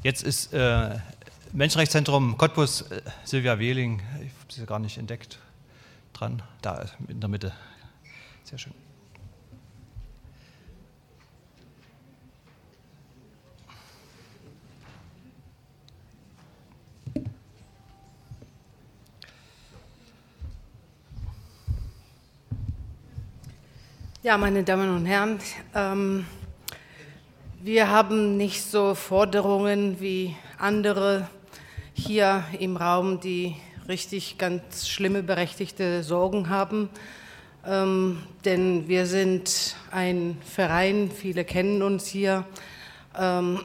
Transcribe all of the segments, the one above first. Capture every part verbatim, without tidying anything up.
Jetzt ist äh, Menschenrechtszentrum Cottbus, äh, Silvia Wehling, ich habe sie gar nicht entdeckt, dran, da in der Mitte. Sehr schön. Ja, meine Damen und Herren, ähm, wir haben nicht so Forderungen wie andere hier im Raum, die richtig ganz schlimme, berechtigte Sorgen haben. Ähm, denn wir sind ein Verein, viele kennen uns hier, ähm,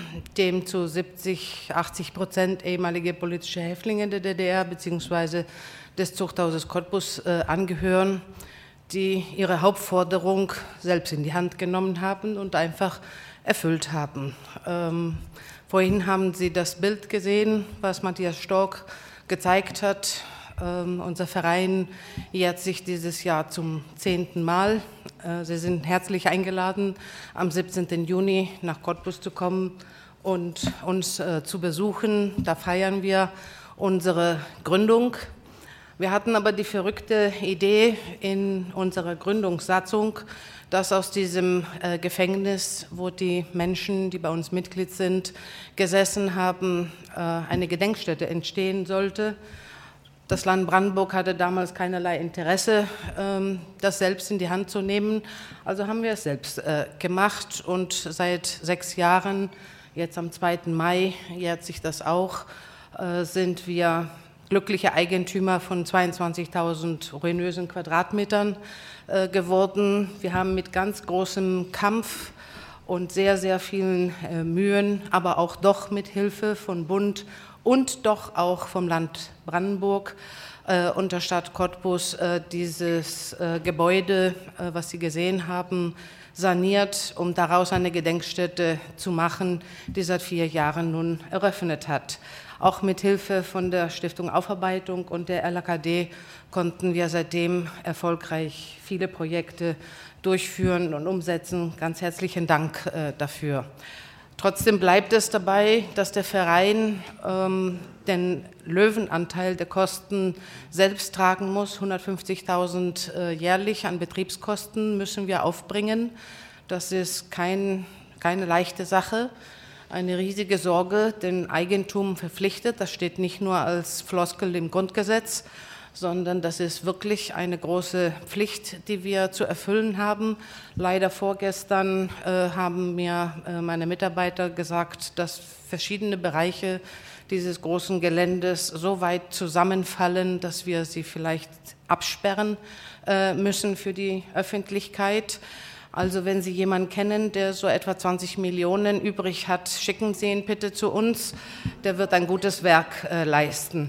dem zu siebzig, achtzig Prozent ehemalige politische Häftlinge der D D R bzw. des Zuchthauses Cottbus äh, angehören, die ihre Hauptforderung selbst in die Hand genommen haben und einfach erfüllt haben. Ähm, vorhin haben Sie das Bild gesehen, was Matthias Stork gezeigt hat. Ähm, unser Verein jährt sich dieses Jahr zum zehnten Mal. Äh, Sie sind herzlich eingeladen, am siebzehnten Juni nach Cottbus zu kommen und uns äh, zu besuchen. Da feiern wir unsere Gründung. Wir hatten aber die verrückte Idee in unserer Gründungssatzung, dass aus diesem äh, Gefängnis, wo die Menschen, die bei uns Mitglied sind, gesessen haben, äh, eine Gedenkstätte entstehen sollte. Das Land Brandenburg hatte damals keinerlei Interesse, ähm, das selbst in die Hand zu nehmen. Also haben wir es selbst äh, gemacht und seit sechs Jahren, jetzt am zweiten Mai jährt sich das auch, äh, sind wir glückliche Eigentümer von zweiundzwanzigtausend ruinösen Quadratmetern äh, geworden. Wir haben mit ganz großem Kampf und sehr, sehr vielen äh, Mühen, aber auch doch mit Hilfe von Bund und doch auch vom Land Brandenburg äh, und der Stadt Cottbus äh, dieses äh, Gebäude, äh, was Sie gesehen haben, saniert, um daraus eine Gedenkstätte zu machen, die seit vier Jahren nun eröffnet hat. Auch mit Hilfe von der Stiftung Aufarbeitung und der L A K D konnten wir seitdem erfolgreich viele Projekte durchführen und umsetzen. Ganz herzlichen Dank äh, dafür. Trotzdem bleibt es dabei, dass der Verein ähm, den Löwenanteil der Kosten selbst tragen muss. hundertfünfzigtausend äh, jährlich an Betriebskosten müssen wir aufbringen. Das ist kein, keine leichte Sache. Eine riesige Sorge, denn Eigentum verpflichtet, das steht nicht nur als Floskel im Grundgesetz, sondern das ist wirklich eine große Pflicht, die wir zu erfüllen haben. Leider vorgestern äh, haben mir äh, meine Mitarbeiter gesagt, dass verschiedene Bereiche dieses großen Geländes so weit zusammenfallen, dass wir sie vielleicht absperren äh, müssen für die Öffentlichkeit. Also wenn Sie jemanden kennen, der so etwa zwanzig Millionen übrig hat, schicken Sie ihn bitte zu uns. Der wird ein gutes Werk äh, leisten.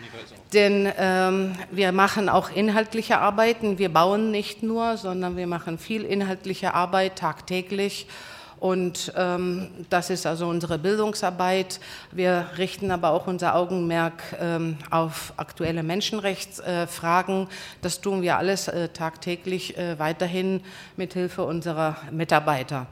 Denn ähm, wir machen auch inhaltliche Arbeiten. Wir bauen nicht nur, sondern wir machen viel inhaltliche Arbeit tagtäglich. Und ähm, das ist also unsere Bildungsarbeit. Wir richten aber auch unser Augenmerk ähm, auf aktuelle Menschenrechtsfragen. Äh, das tun wir alles äh, tagtäglich äh, weiterhin mit Hilfe unserer Mitarbeiter.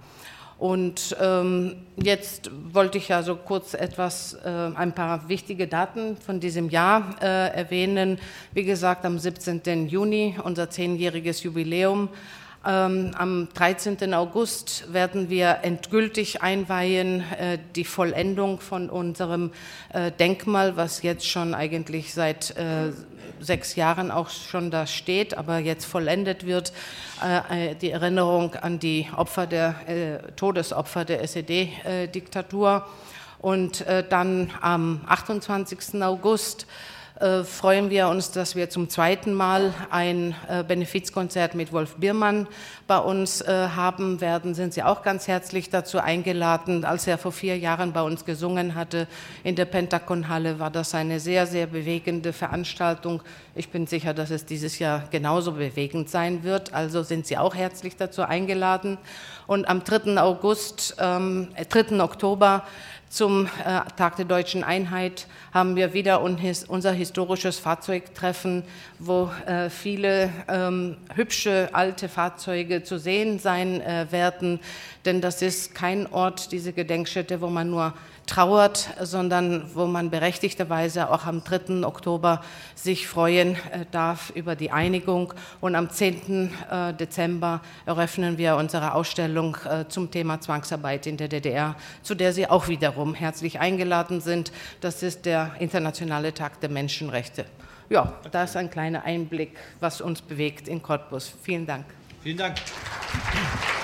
Und ähm, jetzt wollte ich ja so kurz etwas, äh, ein paar wichtige Daten von diesem Jahr äh, erwähnen. Wie gesagt, am siebzehnten Juni, unser zehnjähriges Jubiläum. Ähm, am dreizehnten August werden wir endgültig einweihen äh, die Vollendung von unserem äh, Denkmal, was jetzt schon eigentlich seit äh, sechs Jahren auch schon da steht, aber jetzt vollendet wird, äh, die Erinnerung an die Opfer der äh, Todesopfer der S E D-Diktatur. Und äh, dann am achtundzwanzigsten August Äh, freuen wir uns, dass wir zum zweiten Mal ein äh, Benefizkonzert mit Wolf Biermann bei uns äh, haben werden. Sind Sie auch ganz herzlich dazu eingeladen. Als er vor vier Jahren bei uns gesungen hatte in der Pentagon-Halle, war das eine sehr, sehr bewegende Veranstaltung. Ich bin sicher, dass es dieses Jahr genauso bewegend sein wird. Also sind Sie auch herzlich dazu eingeladen. Und am dritten August, ähm, dritten Oktober zum äh, Tag der Deutschen Einheit haben wir wieder unser historisches Fahrzeugtreffen, wo äh, viele ähm, hübsche alte Fahrzeuge zu sehen sein äh, werden, denn das ist kein Ort, diese Gedenkstätte, wo man nur trauert, sondern wo man berechtigterweise auch am dritten Oktober sich freuen äh, darf über die Einigung. Und am zehnten Dezember eröffnen wir unsere Ausstellung äh, zum Thema Zwangsarbeit in der D D R, zu der Sie auch wiederum herzlich eingeladen sind. Das ist der Internationale Tag der Menschenrechte. Ja, das ist ein kleiner Einblick, was uns bewegt in Cottbus. Vielen Dank. Vielen Dank.